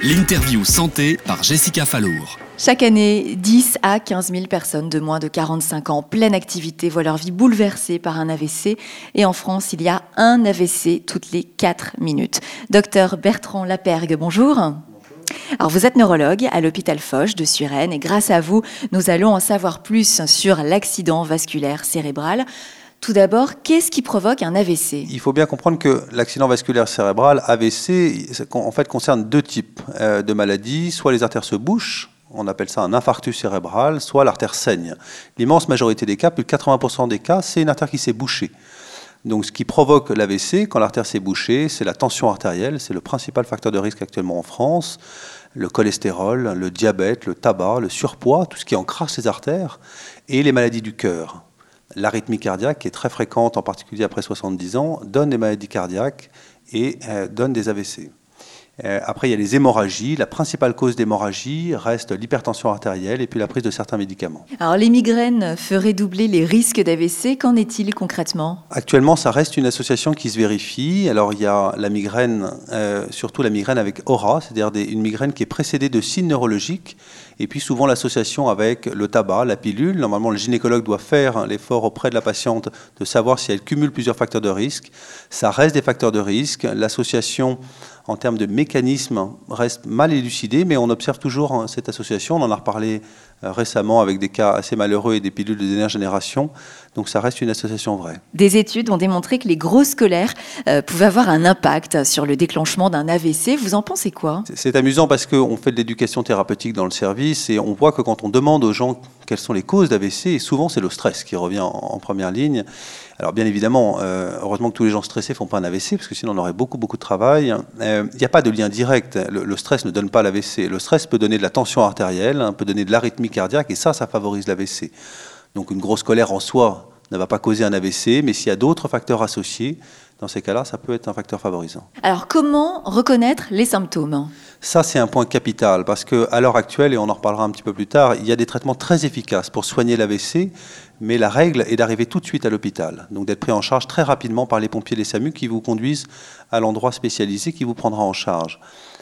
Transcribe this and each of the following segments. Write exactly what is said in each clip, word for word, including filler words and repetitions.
L'interview santé par Jessica Fallour. Chaque année, dix à quinze mille personnes de moins de quarante-cinq ans, pleine activité, voient leur vie bouleversée par un A V C. Et en France, il y a un A V C toutes les quatre minutes. Docteur Bertrand Lapergue, bonjour. Alors, vous êtes neurologue à l'hôpital Foch de Suresnes et grâce à vous, nous allons en savoir plus sur l'accident vasculaire cérébral. Tout d'abord, qu'est-ce qui provoque un A V C ? Il faut bien comprendre que l'accident vasculaire cérébral, A V C, en fait, concerne deux types de maladies. Soit les artères se bouchent, on appelle ça un infarctus cérébral, soit l'artère saigne. L'immense majorité des cas, plus de quatre-vingts pour cent des cas, c'est une artère qui s'est bouchée. Donc, ce qui provoque l'A V C, quand l'artère s'est bouchée, c'est la tension artérielle. C'est le principal facteur de risque actuellement en France. Le cholestérol, le diabète, le tabac, le surpoids, tout ce qui encrasse les artères, et les maladies du cœur. L'arythmie cardiaque, qui est très fréquente, en particulier après soixante-dix ans, donne des maladies cardiaques et euh, donne des A V C. Euh, après, il y a les hémorragies. La principale cause d'hémorragie reste l'hypertension artérielle et puis la prise de certains médicaments. Alors, les migraines feraient doubler les risques d'A V C. Qu'en est-il concrètement ? Actuellement, ça reste une association qui se vérifie. Alors, il y a la migraine, euh, surtout la migraine avec aura, c'est-à-dire des, une migraine qui est précédée de signes neurologiques. Et puis souvent l'association avec le tabac, la pilule. Normalement, le gynécologue doit faire l'effort auprès de la patiente de savoir si elle cumule plusieurs facteurs de risque. Ça reste des facteurs de risque. L'association, en termes de mécanisme, reste mal élucidée, mais on observe toujours cette association. On en a reparlé récemment avec des cas assez malheureux et des pilules de dernière génération. Donc ça reste une association vraie. Des études ont démontré que les grosses colères euh, pouvaient avoir un impact sur le déclenchement d'un A V C. Vous en pensez quoi ? C'est, c'est amusant parce qu'on fait de l'éducation thérapeutique dans le service et on voit que quand on demande aux gens quelles sont les causes d'A V C, souvent c'est le stress qui revient en, en première ligne. Alors bien évidemment, euh, heureusement que tous les gens stressés ne font pas un A V C parce que sinon on aurait beaucoup beaucoup de travail. Il euh, n'y a pas de lien direct. Le, le stress ne donne pas l'A V C. Le stress peut donner de la tension artérielle, hein, peut donner de l'arythmie cardiaque et ça, ça favorise l'A V C. Donc une grosse colère en soi ne va pas causer un A V C, mais s'il y a d'autres facteurs associés, dans ces cas-là, ça peut être un facteur favorisant. Alors, comment reconnaître les symptômes ? Ça, c'est un point capital, parce qu'à l'heure actuelle, et on en reparlera un petit peu plus tard, il y a des traitements très efficaces pour soigner l'A V C, mais la règle est d'arriver tout de suite à l'hôpital, donc d'être pris en charge très rapidement par les pompiers et les SAMU qui vous conduisent à l'endroit spécialisé qui vous prendra en charge.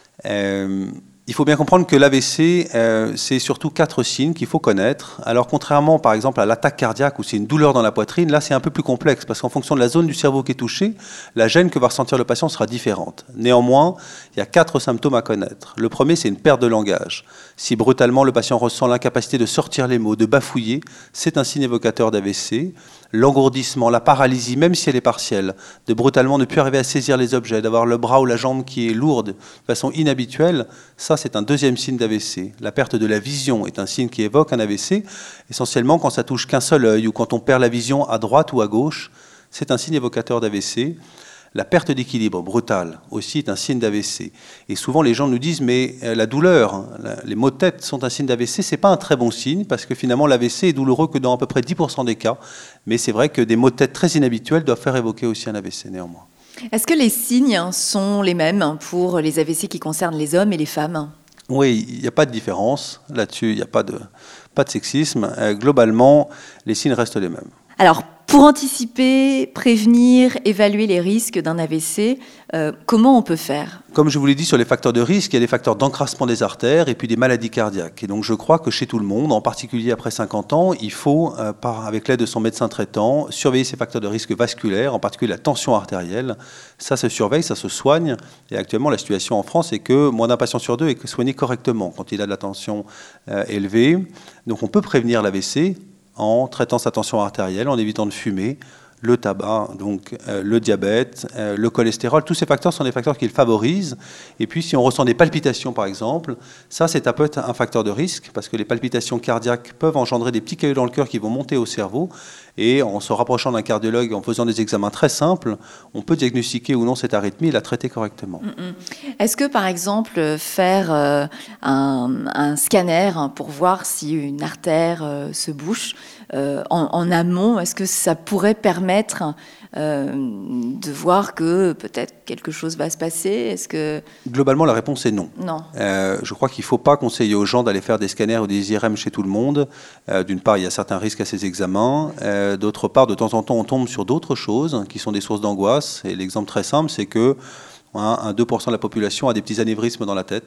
Euh, Il faut bien comprendre que l'A V C, euh, c'est surtout quatre signes qu'il faut connaître. Alors, contrairement, par exemple, à l'attaque cardiaque, où c'est une douleur dans la poitrine, là, c'est un peu plus complexe, parce qu'en fonction de la zone du cerveau qui est touchée, la gêne que va ressentir le patient sera différente. Néanmoins, il y a quatre symptômes à connaître. Le premier, c'est une perte de langage. Si brutalement, le patient ressent l'incapacité de sortir les mots, de bafouiller, c'est un signe évocateur d'A V C. L'engourdissement, la paralysie, même si elle est partielle, de brutalement ne plus arriver à saisir les objets, d'avoir le bras ou la jambe qui est lourde de façon inhabituelle, ça c'est un deuxième signe d'A V C. La perte de la vision est un signe qui évoque un A V C, essentiellement quand ça touche qu'un seul œil ou quand on perd la vision à droite ou à gauche, c'est un signe évocateur d'A V C. La perte d'équilibre brutale aussi est un signe d'A V C. Et souvent, les gens nous disent, mais la douleur, les maux de tête sont un signe d'A V C. Ce n'est pas un très bon signe, parce que finalement, l'A V C est douloureux que dans à peu près dix pour cent des cas. Mais c'est vrai que des maux de tête très inhabituels doivent faire évoquer aussi un A V C, néanmoins. Est-ce que les signes sont les mêmes pour les A V C qui concernent les hommes et les femmes ? Oui, il n'y a pas de différence là-dessus, il n'y a pas de, pas de sexisme. Euh, globalement, les signes restent les mêmes. Alors, pour anticiper, prévenir, évaluer les risques d'un A V C, euh, comment on peut faire ? Comme je vous l'ai dit, sur les facteurs de risque, il y a des facteurs d'encrassement des artères et puis des maladies cardiaques. Et donc je crois que chez tout le monde, en particulier après cinquante ans, il faut, euh, par, avec l'aide de son médecin traitant, surveiller ces facteurs de risque vasculaires, en particulier la tension artérielle. Ça se surveille, ça se soigne. Et actuellement, la situation en France est que moins d'un patient sur deux est soigné correctement quand il a de la tension euh, élevée. Donc on peut prévenir l'A V C en traitant sa tension artérielle, en évitant de fumer, le tabac, donc euh, le diabète, euh, le cholestérol. Tous ces facteurs sont des facteurs qui le favorisent. Et puis, si on ressent des palpitations, par exemple, ça, c'est un peu un facteur de risque, parce que les palpitations cardiaques peuvent engendrer des petits caillots dans le cœur qui vont monter au cerveau. Et en se rapprochant d'un cardiologue, en faisant des examens très simples, on peut diagnostiquer ou non cette arythmie et la traiter correctement. Est-ce que, par exemple, faire euh, un, un scanner pour voir si une artère euh, se bouche euh, en, en amont, est-ce que ça pourrait permettre euh, de voir que peut-être quelque chose va se passer ? Est-ce que... Globalement, la réponse est non. Non. Euh, je crois qu'il ne faut pas conseiller aux gens d'aller faire des scanners ou des I R M chez tout le monde. Euh, d'une part, il y a certains risques à ces examens. Euh, d'autre part, de temps en temps, on tombe sur d'autres choses qui sont des sources d'angoisse. Et l'exemple très simple, c'est que hein, un deux pour cent de la population a des petits anévrismes dans la tête.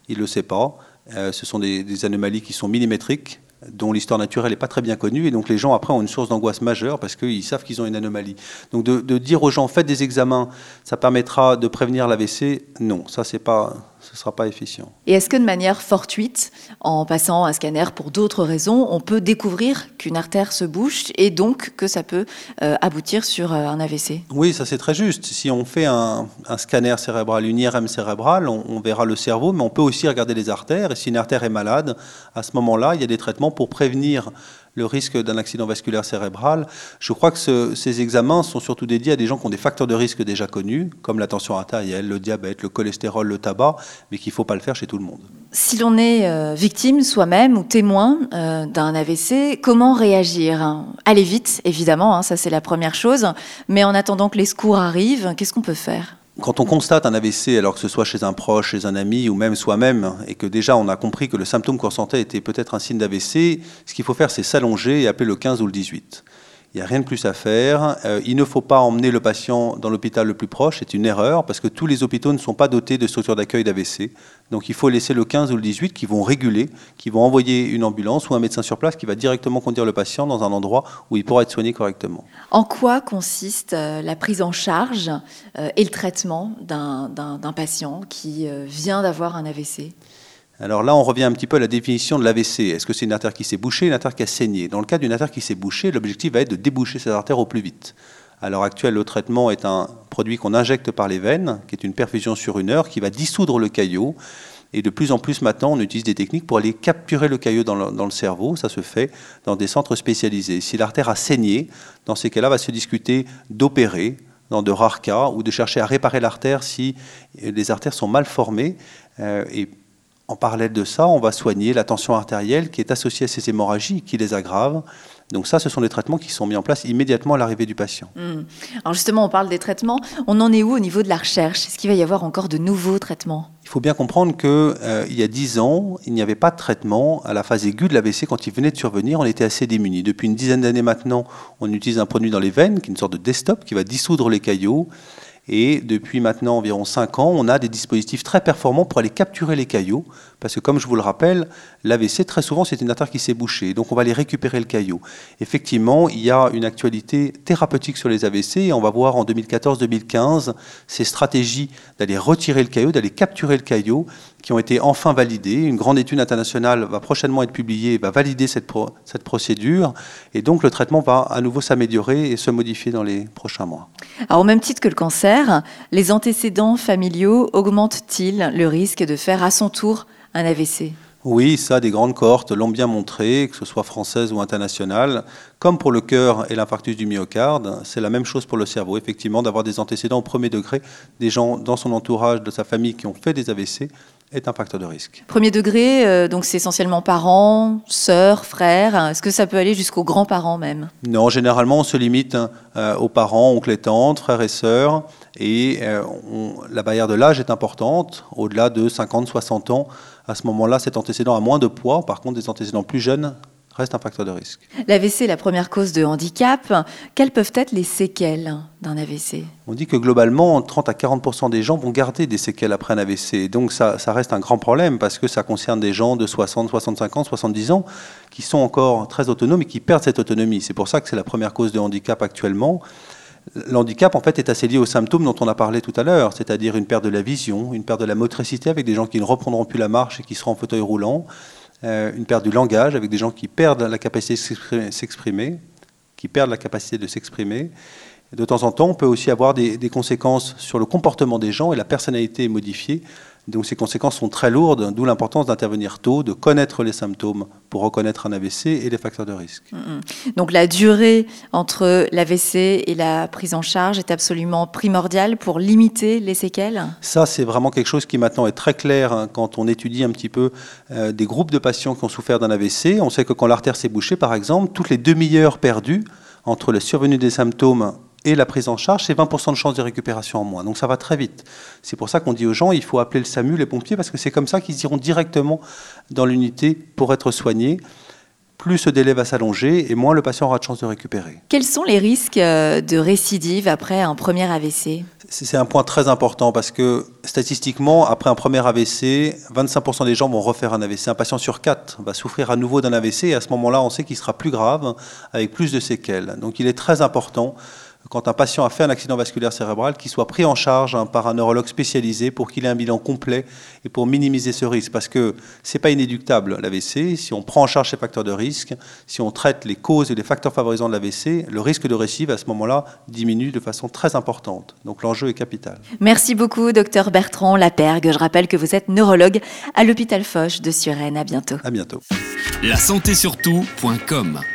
il ne le sait pas. Euh, ce sont des, des anomalies qui sont millimétriques, dont l'histoire naturelle n'est pas très bien connue, et donc les gens après ont une source d'angoisse majeure parce qu'ils savent qu'ils ont une anomalie. Donc de, de dire aux gens faites des examens, ça permettra de prévenir l'A V C, non, ça c'est pas, ce ne sera pas efficient. Et est-ce que de manière fortuite, en passant un scanner pour d'autres raisons, on peut découvrir qu'une artère se bouche et donc que ça peut euh, aboutir sur euh, un A V C? Oui, ça c'est très juste. Si on fait un, un scanner cérébral, une I R M cérébrale, on, on verra le cerveau, mais on peut aussi regarder les artères. Et si une artère est malade, à ce moment-là, il y a des traitements pour prévenir le risque d'un accident vasculaire cérébral. Je crois que ce, ces examens sont surtout dédiés à des gens qui ont des facteurs de risque déjà connus, comme la tension artérielle, le diabète, le cholestérol, le tabac, mais qu'il ne faut pas le faire chez tout le monde. Si l'on est euh, victime soi-même ou témoin euh, d'un A V C, comment réagir? Aller vite, évidemment, hein, ça c'est la première chose, mais en attendant que les secours arrivent, qu'est-ce qu'on peut faire? Quand on constate un A V C, alors que ce soit chez un proche, chez un ami ou même soi-même, et que déjà on a compris que le symptôme qu'on ressentait était peut-être un signe d'A V C, ce qu'il faut faire c'est s'allonger et appeler le quinze ou le dix-huit. Il n'y a rien de plus à faire. Euh, il ne faut pas emmener le patient dans l'hôpital le plus proche, c'est une erreur, parce que tous les hôpitaux ne sont pas dotés de structures d'accueil d'A V C. Donc il faut laisser le quinze ou le dix-huit qui vont réguler, qui vont envoyer une ambulance ou un médecin sur place qui va directement conduire le patient dans un endroit où il pourra être soigné correctement. En quoi consiste euh, la prise en charge euh, et le traitement d'un, d'un, d'un patient qui euh, vient d'avoir un A V C ? Alors là, on revient un petit peu à la définition de l'A V C. Est-ce que c'est une artère qui s'est bouchée, une artère qui a saigné? Dans le cas d'une artère qui s'est bouchée, l'objectif va être de déboucher cette artère au plus vite. À l'heure actuelle, le traitement est un produit qu'on injecte par les veines, qui est une perfusion sur une heure, qui va dissoudre le caillot. Et de plus en plus maintenant, on utilise des techniques pour aller capturer le caillot dans le, dans le cerveau. Ça se fait dans des centres spécialisés. Si l'artère a saigné, dans ces cas-là, va se discuter d'opérer, dans de rares cas, ou de chercher à réparer l'artère si les artères sont mal formées. Euh, et En parallèle de ça, on va soigner la tension artérielle qui est associée à ces hémorragies, qui les aggravent. Donc ça, ce sont des traitements qui sont mis en place immédiatement à l'arrivée du patient. Mmh. Alors justement, on parle des traitements. On en est où au niveau de la recherche? Est-ce qu'il va y avoir encore de nouveaux traitements? Il faut bien comprendre qu'il euh, y a dix ans, il n'y avait pas de traitement à la phase aiguë de l'A V C. Quand il venait de survenir, on était assez démunis. Depuis une dizaine d'années maintenant, on utilise un produit dans les veines, qui est une sorte de desktop, qui va dissoudre les caillots. Et depuis maintenant environ cinq ans, on a des dispositifs très performants pour aller capturer les caillots. Parce que comme je vous le rappelle, l'A V C, très souvent, c'est une artère qui s'est bouchée. Donc on va aller récupérer le caillot. Effectivement, il y a une actualité thérapeutique sur les A V C. Et on va voir en deux mille quatorze deux mille quinze ces stratégies d'aller retirer le caillot, d'aller capturer le caillot, qui ont été enfin validées. Une grande étude internationale va prochainement être publiée et va valider cette, pro- cette procédure. Et donc le traitement va à nouveau s'améliorer et se modifier dans les prochains mois. Alors, au même titre que le cancer, les antécédents familiaux augmentent-ils le risque de faire à son tour un A V C? Oui, ça, des grandes cohortes l'ont bien montré, que ce soit française ou internationale. Comme pour le cœur et l'infarctus du myocarde, c'est la même chose pour le cerveau. Effectivement, d'avoir des antécédents au premier degré, des gens dans son entourage, de sa famille qui ont fait des A V C, est un facteur de risque. Premier degré, euh, donc c'est essentiellement parents, sœurs, frères. Est-ce que ça peut aller jusqu'aux grands-parents même? Non, généralement, on se limite euh, aux parents, oncles et tantes, frères et sœurs. Et euh, on, la barrière de l'âge est importante. Au-delà de cinquante, soixante ans, à ce moment-là, cet antécédent a moins de poids. Par contre, des antécédents plus jeunes reste un facteur de risque. L'A V C est la première cause de handicap. Quelles peuvent être les séquelles d'un A V C? On dit que globalement, trente à quarante pour cent des gens vont garder des séquelles après un A V C. Donc ça, ça reste un grand problème parce que ça concerne des gens de soixante, soixante-cinq ans, soixante-dix ans qui sont encore très autonomes et qui perdent cette autonomie. C'est pour ça que c'est la première cause de handicap actuellement. L'handicap, en fait, est assez lié aux symptômes dont on a parlé tout à l'heure, c'est-à-dire une perte de la vision, une perte de la motricité avec des gens qui ne reprendront plus la marche et qui seront en fauteuil roulant, euh, une perte du langage avec des gens qui perdent la capacité de s'exprimer, qui perdent la capacité de s'exprimer. De temps en temps, on peut aussi avoir des, des conséquences sur le comportement des gens et la personnalité est modifiée. Donc ces conséquences sont très lourdes, d'où l'importance d'intervenir tôt, de connaître les symptômes pour reconnaître un A V C et les facteurs de risque. Donc la durée entre l'A V C et la prise en charge est absolument primordiale pour limiter les séquelles? Ça, c'est vraiment quelque chose qui maintenant est très clair hein, quand on étudie un petit peu euh, des groupes de patients qui ont souffert d'un A V C. On sait que quand l'artère s'est bouchée, par exemple, toutes les demi-heures perdues entre la survenue des symptômes et la prise en charge, c'est vingt pour cent de chances de récupération en moins. Donc ça va très vite. C'est pour ça qu'on dit aux gens, il faut appeler le SAMU, les pompiers, parce que c'est comme ça qu'ils iront directement dans l'unité pour être soignés. plus ce délai va s'allonger et moins le patient aura de chance de récupérer. Quels sont les risques de récidive après un premier A V C ? C'est un point très important parce que statistiquement, après un premier A V C, vingt-cinq pour cent des gens vont refaire un A V C. Un patient sur quatre va souffrir à nouveau d'un A V C et à ce moment-là, on sait qu'il sera plus grave avec plus de séquelles. Donc il est très important, quand un patient a fait un accident vasculaire cérébral, qu'il soit pris en charge hein, par un neurologue spécialisé pour qu'il ait un bilan complet et pour minimiser ce risque. Parce que ce n'est pas inéluctable l'A V C. Si on prend en charge ces facteurs de risque, si on traite les causes et les facteurs favorisants de l'A V C, le risque de récidive à ce moment-là diminue de façon très importante. Donc l'enjeu est capital. Merci beaucoup, docteur Bertrand Lapergue. Je rappelle que vous êtes neurologue à l'hôpital Foch de Suresnes. À bientôt. À bientôt. La santé sur tout point com